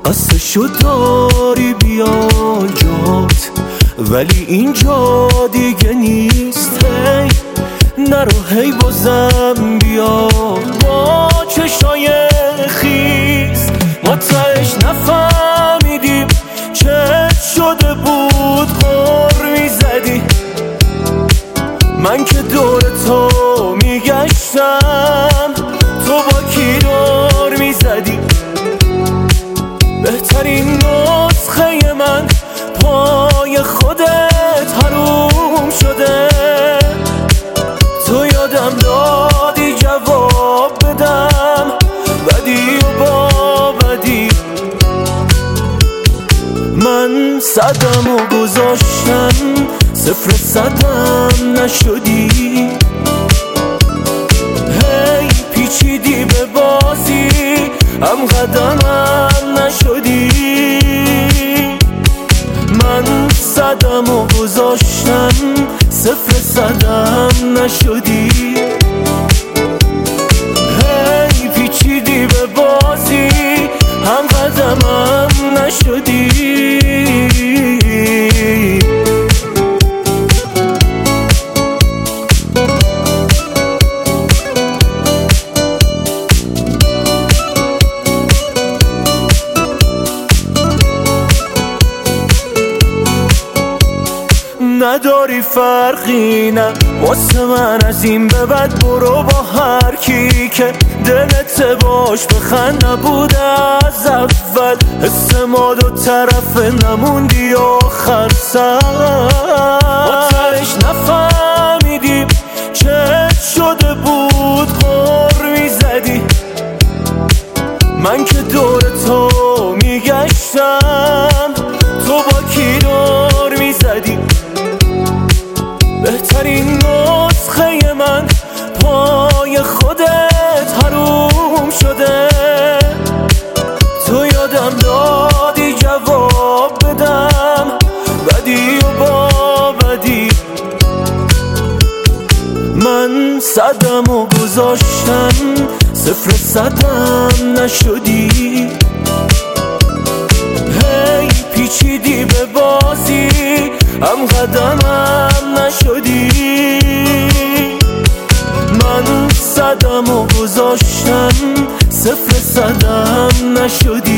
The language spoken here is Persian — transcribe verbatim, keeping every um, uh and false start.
خستشو داری بیا جات، ولی اینجا دیگه نیست. هی نرو هی بازم بیا با چشای خیز. ما تهش نفهمیدیم چه شده بود غر میزدی. من که دور تو میگشتم تو با کی دور میزدی. بهترین نسخه من پای خودت حروم شده. تو یادم دادی جواب بدم بدی و با بدی. من صدم و گذاشتم صفر صدم نشدی. هی پیچیدی به بازی هم قدمم نشدی. من صدم و گذاشتم صفر صدم نشدی. هی پیچیدی به بازی هم قدمم نشدی. نداری فرقی نه واسه من از این به بعد. برو با هر کی که دلت باش بخند. نبوده از اول حس ما دو طرفه نموندی آخر سر. ما تهش نفهمیدیم چه شده بود غر میزدی. من که دور تو میگشتم تو با کی دور میزدی. بهترین نسخه من پای خودت حروم شده. تو یادم دادی جواب بدم بدی و با بدی. من صدم و گذاشتم صفر صدم نشدی. هی پیچیدی به بازی هم قدمم نشدی. من صدم و گذاشتم صفر صدم نشدی.